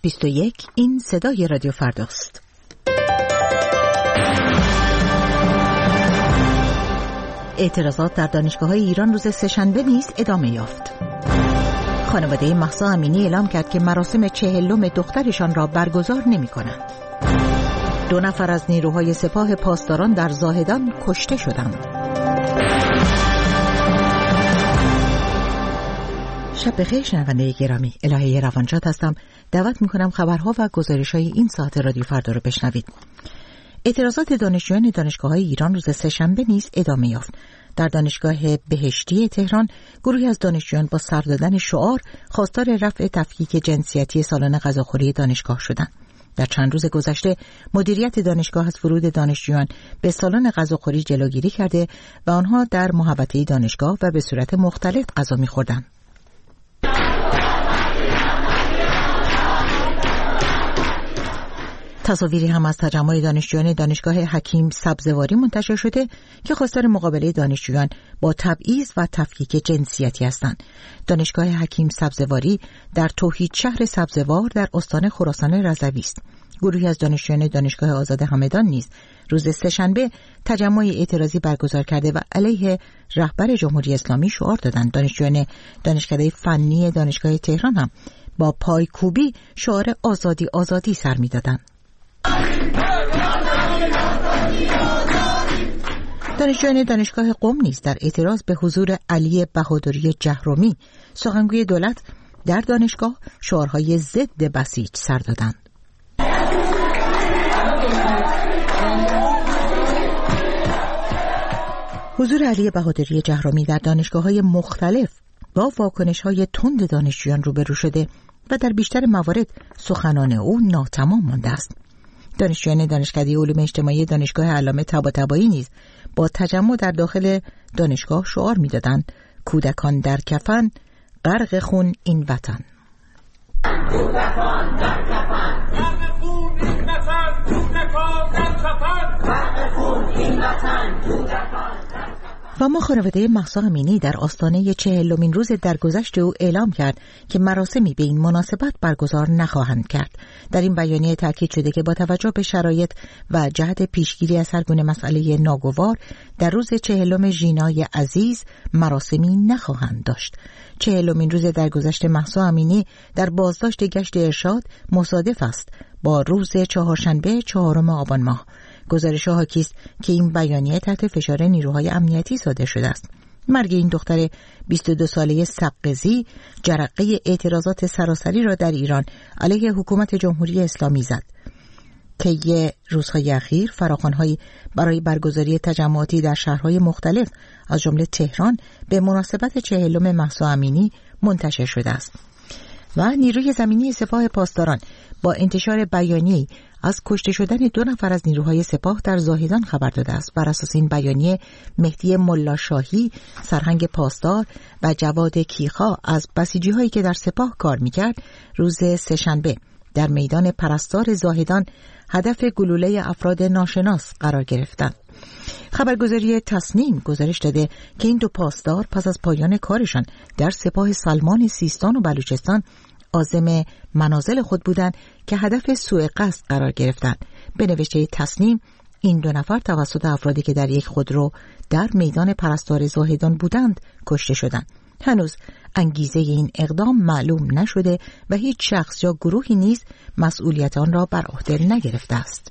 21 این صدای رادیو فرداست. اعتراضات در دانشگاه‌های ایران روز سه‌شنبه نیز ادامه یافت. خانواده مهسا امینی اعلام کرد که مراسم 40م دخترشان را برگزار نمی‌کنند. 2 نفر از نیروهای سپاه پاسداران در زاهدان کشته شدند. شب بخیر شنونده گرامی، الهه روانشاد هستم. دعوت می‌کنم خبرها و گزارش‌های این ساعت رادیو فردا رو بشنوید. اعتراضات دانشجویان دانشگاه‌های ایران روز سه‌شنبه نیز ادامه یافت. در دانشگاه بهشتی تهران گروهی از دانشجویان با سر دادن شعار خواستار رفع تفکیک جنسیتی سالن غذاخوری دانشگاه شدند. در چند روز گذشته مدیریت دانشگاه از ورود دانشجویان به سالن غذاخوری جلوگیری کرده و آنها در محوطه دانشگاه و به صورت مختلط غذا می‌خوردند. تصاویری هم از تجمع دانشجویان دانشگاه حکیم سبزواری منتشر شده که خواستار مقابله دانشجویان با تبعیض و تفکیک جنسیتی هستند. دانشگاه حکیم سبزواری در توحید شهر سبزوار در استان خراسان رضوی است. گروهی از دانشجویان دانشگاه آزاد همدان نیز روز سه‌شنبه تجمع اعتراضی برگزار کرده و علیه رهبر جمهوری اسلامی شعار دادند. دانشجویان دانشکده فنی دانشگاه تهران هم با پایکوبی شعار آزادی آزادی سر می‌دادند. دانشجویان دانشگاه قم نیز در اعتراض به حضور علی بهادری جهرمی سخنگوی دولت در دانشگاه شعارهای ضد بسیج سر دادند. حضور علی بهادری جهرمی در دانشگاه‌های مختلف با واکنش‌های تند دانشجویان روبرو شده و در بیشتر موارد سخنان او ناتمام مانده است. دانشجویان دانشکده علوم اجتماعی دانشگاه علامه طباطبایی نیز با تجمع در داخل دانشگاه شعار می‌دادند: کودکان در کفن، غرق خون این وطن. کودکان در کفن، غرق خون این وطن، کودکان در کفن، غرق خون این وطن، کودکان. و ما خانواده مهسا امینی در آستانه 40مین روز درگذشت او اعلام کرد که مراسمی به این مناسبت برگزار نخواهند کرد. در این بیانیه تاکید شده که با توجه به شرایط و جهت پیشگیری از هر گونه مسئله ناگوار در روز 40 ژینای عزیز مراسمی نخواهند داشت. 40مین روز درگذشت مهسا امینی در بازداشت گشت ارشاد مصادف است با روز چهارشنبه 4 آبان ماه. گزارش حاکی است که این بیانیه تحت فشار نیروهای امنیتی صادر شده است. مرگ این دختر 22 ساله سقزی جرقه اعتراضات سراسری را در ایران علیه حکومت جمهوری اسلامی زد. طی روزهای اخیر فراخوان‌هایی برای برگزاری تجمعاتی در شهرهای مختلف از جمله تهران به مناسبت 40 مهسا امینی منتشر شده است و نیروی زمینی سپاه پاسداران با انتشار بیانیه‌ای از کشته شدن 2 نفر از نیروهای سپاه در زاهدان خبر داده است. بر اساس این بیانیه مهدی ملاشاهی سرهنگ پاسدار و جواد کیخا از بسیجی‌هایی که در سپاه کار می‌کرد روز سه‌شنبه در میدان پرستار زاهدان هدف گلوله افراد ناشناس قرار گرفتند. خبرگزاری تصنیم گزارش داده که این 2 پاسدار پس از پایان کارشان در سپاه سلمان سیستان و بلوچستان عازم منازل خود بودند که هدف سوء قصد قرار گرفتند. به نوشته تصنیم این 2 نفر توسط افرادی که در یک خودرو در میدان پرستار زاهدان بودند کشته شدند. هنوز انگیزه این اقدام معلوم نشده و هیچ شخص یا گروهی نیز مسئولیت آن را بر عهده نگرفته است.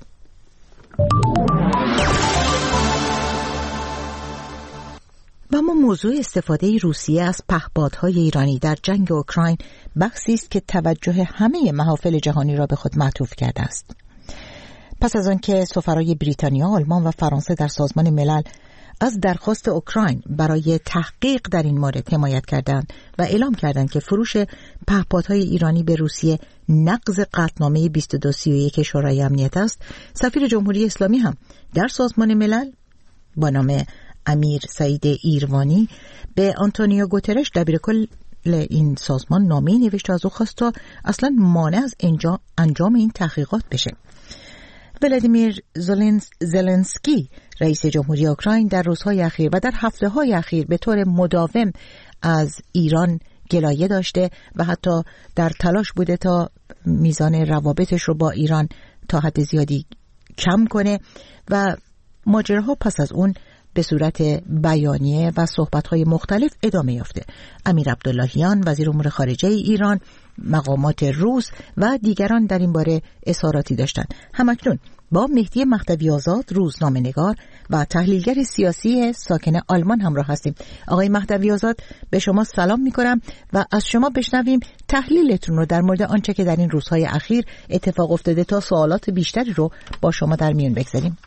و اما موضوع استفاده روسیه از پهپادهای ایرانی در جنگ اوکراین بحثی است که توجه همه محافل جهانی را به خود معطوف کرده است. پس از آنکه سفرای بریتانیا، آلمان و فرانسه در سازمان ملل از درخواست اوکراین برای تحقیق در این مورد حمایت کردند و اعلام کردند که فروش پهپادهای ایرانی به روسیه نقض قطعنامه 2231 شورای امنیت است، سفیر جمهوری اسلامی هم در سازمان ملل با نام امیر سعید ایروانی به آنتونیو گوترش دبیرکل این سازمان نامه‌ای نوشت و از او خواست تا اصلا مانع از انجام این تحقیقات بشه. ولادیمیر زلنسکی رئیس جمهوری اوکراین در روزهای اخیر و در هفته‌های اخیر به طور مداوم از ایران گلایه داشته و حتی در تلاش بوده تا میزان روابطش رو با ایران تا حد زیادی کم کنه و ماجراها پس از اون به صورت بیانیه و صحبت‌های مختلف ادامه یافته. امیر عبداللهیان وزیر امور خارجه ایران، مقامات روس و دیگران در این باره اظهاراتی داشتند. همکنون با مهدی مهدوی آزاد روزنامه‌نگار و تحلیلگر سیاسی ساکن آلمان همراه هستیم. آقای مهدوی آزاد، به شما سلام می‌کنم و از شما بشنویم تحلیلتون رو در مورد آنچه که در این روزهای اخیر اتفاق افتاده تا سوالات بیشتری رو با شما در میون بگذاریم.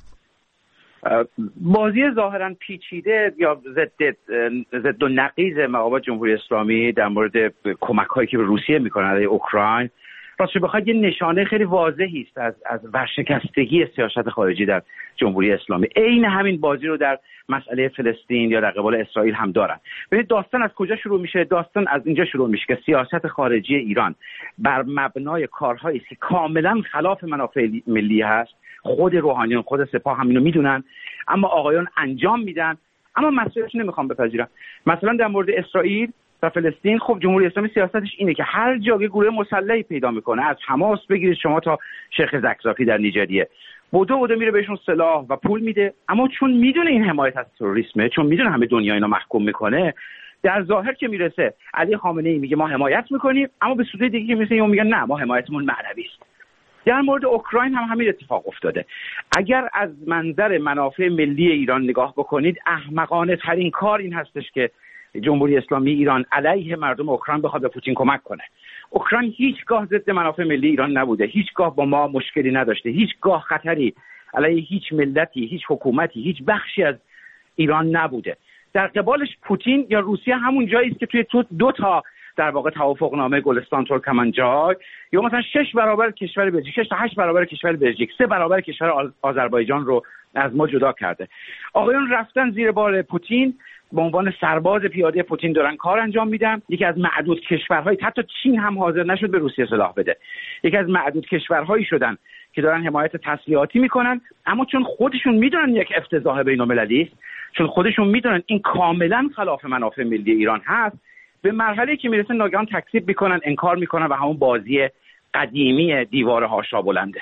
بازی ظاهراً پیچیده یا ضد و نقیض مقامات جمهوری اسلامی در مورد کمک‌هایی که به روسیه می‌کنه علیه اوکراین راستش بخواید یه نشانه خیلی واضحی است از ورشکستگی سیاست خارجی در جمهوری اسلامی. عین همین بازی رو در مسئله فلسطین یا در قبال اسرائیل هم دارن. ببینید داستان از کجا شروع میشه؟ داستان از اینجا شروع میشه که سیاست خارجی ایران بر مبنای کارهایی که کاملا خلاف منافع ملی هست، خود روحانیون، خود سپاه هم اینو میدونن، اما آقایان انجام میدن، اما مسئولیتش نمیخوام بپذیرن. مثلا در مورد اسرائیل و فلسطین، خب جمهوری اسلامی سیاستش اینه که هر جا که گروه مسلحی پیدا میکنه، از حماس بگیرید شما تا شیخ زکزاکی در نیجریه، بدو میره بهشون سلاح و پول میده، اما چون میدونه این حمایت از تروریسمه، چون میدونه همه دنیا اینو محکوم میکنه، در ظاهر که میرسه علی خامنه‌ای میگه ما حمایت میکنیم، اما به صورت دیگه که میرسه میگن نه ما حمایتمون معنوی است. در مورد اوکراین هم همین اتفاق افتاده. اگر از منظر منافع ملی ایران نگاه بکنید، احمقانه ترین کار این هستش که جمهوری اسلامی ایران علیه مردم اوکراین بخواد به پوتین کمک کنه. اوکراین هیچگاه ضد منافع ملی ایران نبوده، هیچگاه با ما مشکلی نداشته، هیچگاه خطری علیه هیچ ملتی، هیچ حکومتی، هیچ بخشی از ایران نبوده. در قبالش پوتین یا روسیه همون جایی است که توی دو تا در واقع توافقنامه گلستان ترکمنجای یا مثلا 6 برابر کشور بلژیک، 6 تا 8 برابر کشور بلژیک، 3 برابر کشور آذربایجان رو از ما جدا کرده. آقایون رفتن زیر بار پوتین، به عنوان سرباز پیاده پوتین دارن کار انجام میدن. یکی از معدود کشورهای، حتی چین هم حاضر نشد به روسیه سلاح بده، یکی از معدود کشورهایی شدن که دارن حمایت تسلیحاتی میکنن، اما چون خودشون میدونن یک افتضاح بین‌المللی است، چون خودشون میدونن این کاملا خلاف منافع ملی ایران هست، به مرحله که میرسن ناگهان تکذیب میکنن، انکار میکنن و همون بازی قدیمی دیوار هاشا بلنده.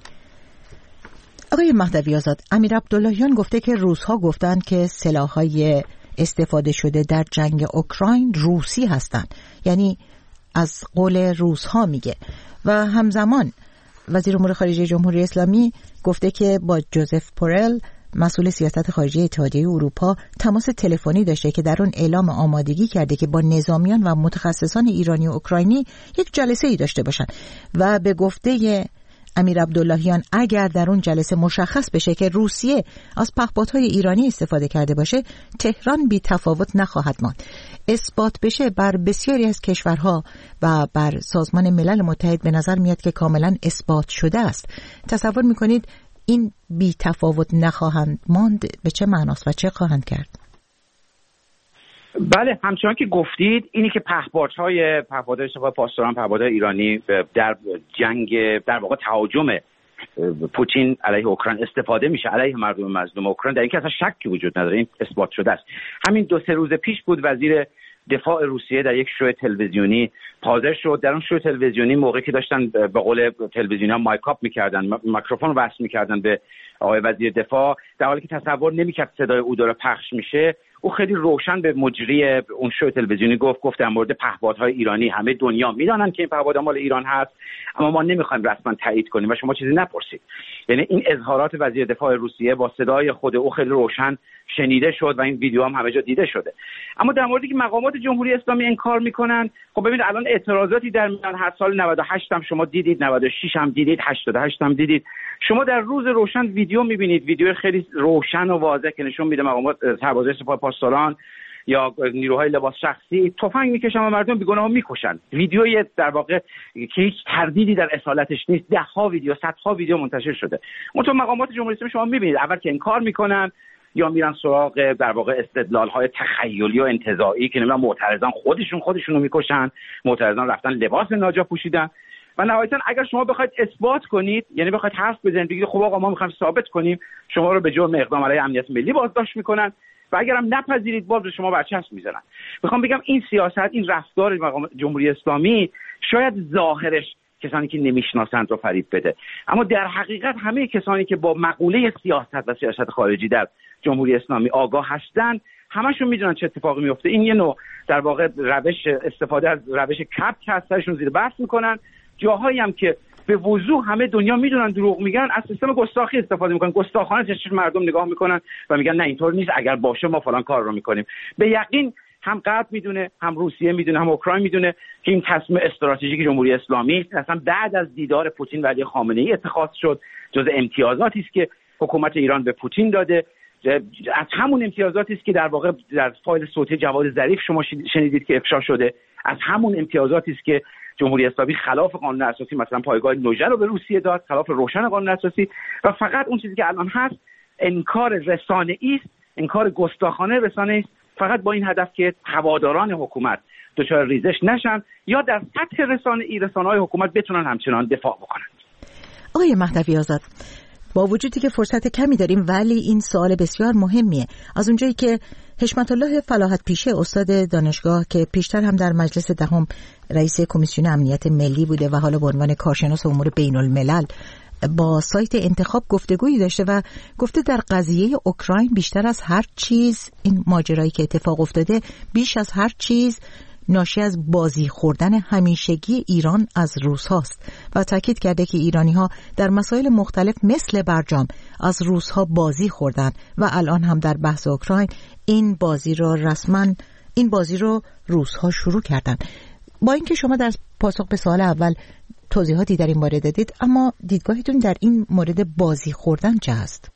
آقای مهدوی آزاد، امیر عبداللهیان گفته که روس‌ها گفتند که سلاح‌های استفاده شده در جنگ اوکراین روسی هستند، یعنی از قول روس‌ها میگه، و همزمان وزیر امور خارجه جمهوری اسلامی گفته که با جوزف بورل مسئول سیاست خارجی اتحادیه اروپا تماس تلفنی داشته که در اون اعلام آمادگی کرده که با نظامیان و متخصصان ایرانی و اوکراینی یک جلسه‌ای داشته باشن و به گفته امیر عبداللهیان اگر در اون جلسه مشخص بشه که روسیه از پهپادهای ایرانی استفاده کرده باشه، تهران بی تفاوت نخواهد ماند. اثبات بشه بر بسیاری از کشورها و بر سازمان ملل متحد به نظر میاد که کاملا اثبات شده است. تصور میکنید این بی تفاوت نخواهند ماند به چه معناست و چه خواهند کرد؟ بله، همچنان که گفتید، اینی که پهپادهای سپاه پاسداران، پهپادهای ایرانی در جنگ، در واقع تهاجم پوتین علیه اوکراین استفاده میشه علیه مردم مظلوم اوکراین، در این که اصلا شکی وجود نداره، این اثبات شده است. همین 2-3 روز پیش بود وزیر دفاع روسیه در یک شو تلویزیونی حاضر شد. در اون شو تلویزیونی موقعی که داشتن به قول تلویزیون‌ها مایک اپ می‌کردن، میکروفون وصل می‌کردن به آقای وزیر دفاع، در حالی که تصور نمی‌کرد صدای او داره پخش میشه، او خیلی روشن به مجری اون شو تلویزیونی گفت در مورد پهپادهای ایرانی همه دنیا میدونن که این پهپادها مال ایران هست، اما ما نمیخوایم رسما تایید کنیم و شما چیزی نپرسید. یعنی این اظهارات وزیر دفاع روسیه با صدای خود او خیلی روشن شنیده شد و این ویدیو هم همه جا دیده شده. اما در موردی که مقامات جمهوری اسلامی انکار میکنن، خب ببینید الان اعتراضاتی در میان هست. سال 98 هم شما دیدید، 96 هم دیدید، 88 هم دیدید. شما در روز روشن ویدیو میبینید، ویدیو خیلی روشن و واضح که نشون میده مقامات سربازای سپاه پاسداران یا نیروهای لباس شخصی تفنگ میکشن و مردم بیگناه میکشن. ویدیوی در واقع که هیچ تردیدی در اصالتش نیست، ده‌ها ویدیو، صدها ویدیو منتشر شده. اونطور مقامات جمهوری اسلامی شما میبینید اول که انکار میکنن یا میرن سراغ در واقع استدلال‌های تخیلی و انتزاعی که نمیدونم معترضان خودشونو میکشن، معترضان رفتن لباس ناجا پوشیدن و نهایتاً اگر شما بخواید اثبات کنید، یعنی بخواید حرف بزنید بگید خب آقا ما می‌خوایم ثابت کنیم، شما رو به جرم اقدام علیه امنیت ملی بازداشت میکنن و اگرم نپذیرید باز به شما برچسب میزنن. میخوام بگم این سیاست، این رفتار جمهوری اسلامی شاید ظاهرش کسانی که نمیشناسند رو فریب بده، اما در حقیقت همه کسانی که با مقوله سیاست و سیاست خارجی در جمهوری اسلامی آگاه هستند همشون میدونن چه اتفاقی میفته. این یه نوع در واقع روش استفاده از روش کبک هستشون زیر برف میکنن. جاهایی هم که به وضوح همه دنیا میدونن دروغ میگن، از سیستم گستاخی استفاده میکنن، گستاخانه چشم مردم نگاه میکنن و میگن نه اینطور نیست، اگر باشه ما فلان کار رو میکنیم. به یقین هم غرب میدونه، هم روسیه میدونه، هم اوکراین میدونه که این تصمیم استراتژیک جمهوری اسلامی اصلا بعد از دیدار پوتین و علی خامنه‌ای اتخاذ شد، جزء امتیازاتی است که حکومت ایران به پوتین داده. از همون امتیازاتی است که در واقع در فایل صوتی جواد ظریف شما شنیدید که افشا شده، از همون امتیازاتی است که جمهوری اسلامی خلاف قانون اساسی مثلا پایگاه نوژه رو به روسیه داد، خلاف روشن قانون اساسی، و فقط اون چیزی که الان هست انکار رسانه‌ای است، انکار گستاخانه رسانه‌ای است، فقط با این هدف که هواداران حکومت دچار ریزش نشن یا در سطح رسانه‌های حکومت بتونن همچنان دفاع بکنن. آقای مهدوی آزاد، با وجودی که فرصت کمی داریم ولی این سوال بسیار مهمیه. از اونجایی که حشمت الله فلاحت پیشه استاد دانشگاه که پیشتر هم در مجلس دهم رئیس کمیسیون امنیت ملی بوده و حالا به عنوان کارشناس امور بین الملل با سایت انتخاب گفتگویی داشته و گفته در قضیه اوکراین بیشتر از هر چیز این ماجرایی که اتفاق افتاده بیش از هر چیز ناشی از بازی خوردن همیشگی ایران از روس هاست و تاکید کرده که ایرانی ها در مسائل مختلف مثل برجام از روس ها بازی خوردن و الان هم در بحث اوکراین این بازی رو روس ها شروع کردن. با اینکه شما در پاسخ به سوال اول توضیحاتی در این باره دادید، اما دیدگاهتون در این مورد بازی خوردن چه هست؟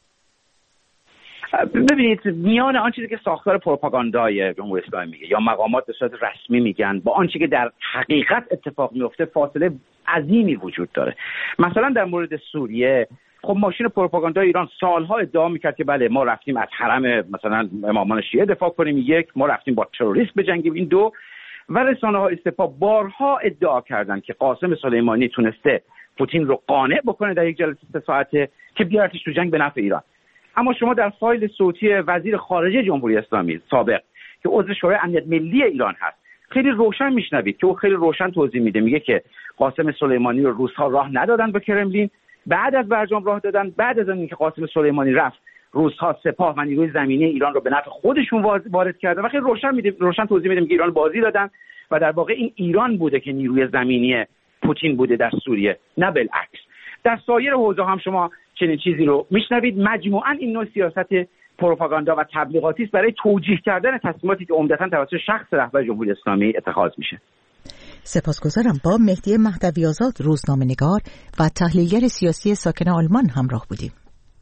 ببینید، میان آن چیزی که ساختار پروپاگاندای جمهوری اسلامی میگه یا مقامات به صورت رسمی میگن با آن چیزی که در حقیقت اتفاق میفته فاصله عظیمی وجود داره. مثلا در مورد سوریه، خب ماشین پروپاگاندای ایران سالها ادعا میکرد که بله ما رفتیم از حرم مثلا امامان شیعه دفاع کنیم، یک، ما رفتیم با تروریست بجنگیم، این دو، و رسانه‌های سپاه بارها ادعا کردند که قاسم سلیمانی تونسته پوتین رو قانع بکنه در یک جلسه 3 ساعته که بیارتش تو جنگ به نفع ایران. اما شما در فایل صوتی وزیر خارجه جمهوری اسلامی سابق که عضو شورای امنیت ملی ایران هست خیلی روشن میشنوید که او خیلی روشن توضیح میده، میگه که قاسم سلیمانی رو روس‌ها راه ندادن به کرملین، بعد از برجام راه دادن، بعد از اینکه قاسم سلیمانی رفت روس‌ها سپاه و نیروی زمینی ایران رو به نفع خودشون وارد کردن و خیلی روشن توضیح میده که ایران بازی دادن و در واقع این ایران بوده که نیروی زمینی پوتین بوده در سوریه، نه بالعکس. در سایر حوزه هم شما چنین چیزی رو میشنوید. مجموعاً این نوع سیاست پروپاگاندا و تبلیغاتی است برای توجیه کردن تصمیماتی که عمدتاً توسط شخص رهبر جمهوری اسلامی اتخاذ میشه. سپاسگزارم. با مهدی مهدوی آزاد، روزنامه‌نگار و تحلیلگر سیاسی ساکن آلمان همراه بودیم.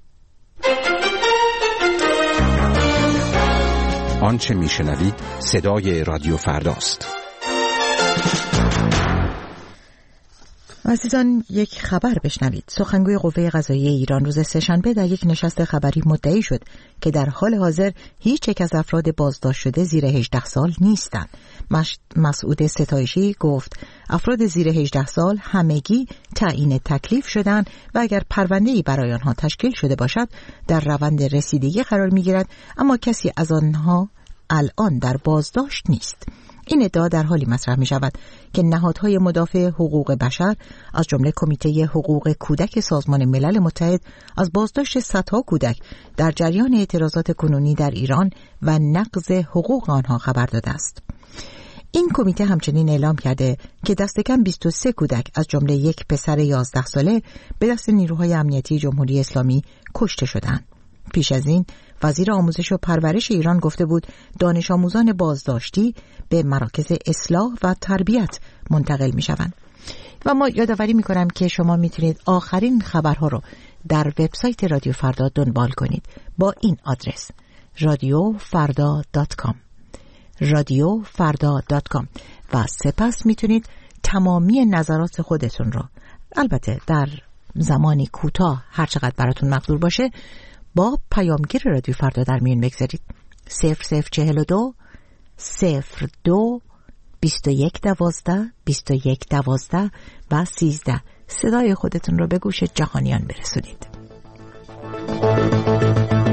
آنچه میشنوید صدای رادیو فرداست. عزیزان، یک خبر بشنوید. سخنگوی قوه قضاییه ایران روز سه‌شنبه در یک نشست خبری مدعی شد که در حال حاضر هیچ یک از افراد بازداشت شده زیر 18 سال نیستند. مسعود ستایشی گفت افراد زیر 18 سال همگی تعیین تکلیف شدند و اگر پرونده‌ای برای آنها تشکیل شده باشد در روند رسیدگی قرار می‌گیرد، اما کسی از آنها الان در بازداشت نیست. این ادعا در حالی مطرح می شود که نهادهای مدافع حقوق بشر از جمله کمیته حقوق کودک سازمان ملل متحد از بازداشت صدها کودک در جریان اعتراضات کنونی در ایران و نقض حقوق آنها خبر داده است. این کمیته همچنین اعلام کرده که دست کم 23 کودک از جمله یک پسر 11 ساله به دست نیروهای امنیتی جمهوری اسلامی کشته شدند. پیش از این وزیر آموزش و پرورش ایران گفته بود دانش آموزان بازداشتی به مراکز اصلاح و تربیت منتقل می شوند. و ما یادآوری می کنم که شما می تونید آخرین خبرها رو در وبسایت رادیو فردا دنبال کنید با این آدرس radiofarda.com radiofarda.com و سپس می تونید تمامی نظرات خودتون رو، البته در زمانی کوتاه هر چقدر براتون مقدور باشه، با پیامگیر رادیو فردا در میون بگذارید. 0042 02 21 12 21 12 و 13. صدای خودتون رو به گوش جهانیان برسونید.